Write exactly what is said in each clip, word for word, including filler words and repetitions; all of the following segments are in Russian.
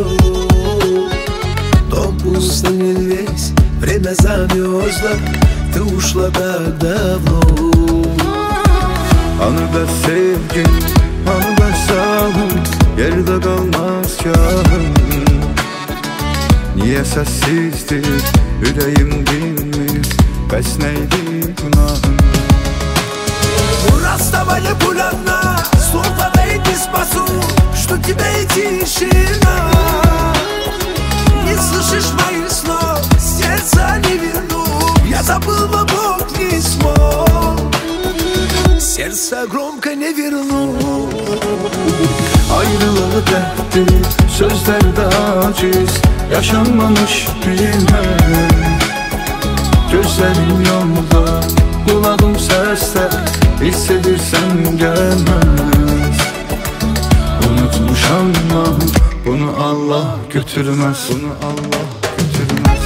Дом пустынен весь, время замерзло, ты ушла так давно. Anıda sevgin, anıda sağım, yerde kalmaz kâhım. Niye sessizdir yüreğim bilmir, bəs neydi günahım? Расставали пулянно, снова найти спасу, что тебя и тишина. Не слышишь моих слов, сердца не верну, я забыл, но Бог не смог. Сердце громко не верну. Ayrılığı dertli, sözlerde aciz, yaşanmamış bilmem. Gözlerim yolda, kulağım sesler, hissedirsem gelmez. Unutmuşam ama bunu Allah götürmez. Bunu Allah götürmez.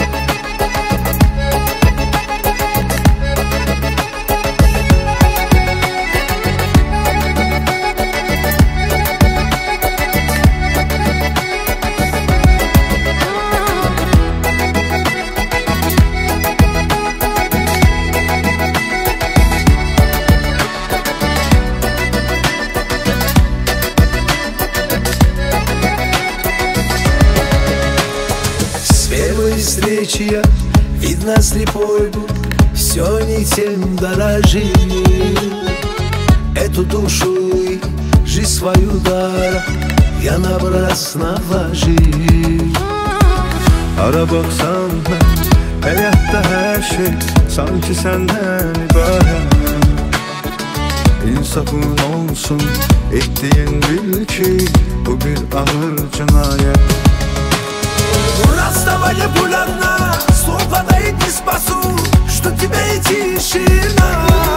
Встречи я, видно, слепой был, все не тем дорожил. Эту душу и жизнь свою дар я напрасно вложил. Ara baksan ben, hayatta her şey sanki senden ibaret. İnsafın olsun, ettiğin bil ki bu bir ağır cinayet. Расставали пулянно, снова найти спасу, что тебя и тишина.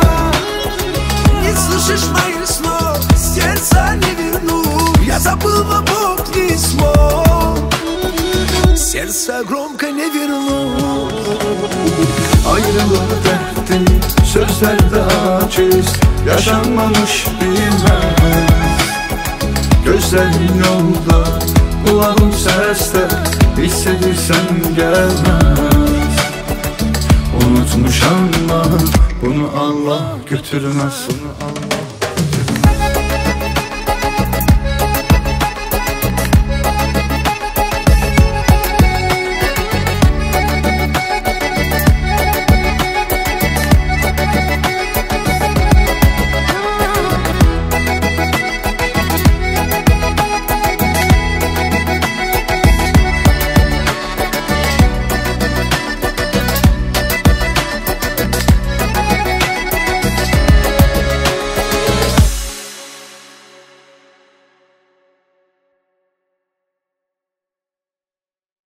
Не слышишь моих слов, сердца не верну, я забыл, но Бог не смог. Сердце громко не верну. Ayrılığı dertli, sözlerde aciz, yaşanmamış bilmem. Gözlerin yolda, kulağım sesler, hissedirsem gelmez. Unutmuşam ama bunu Allah götürmez. Bunu Allah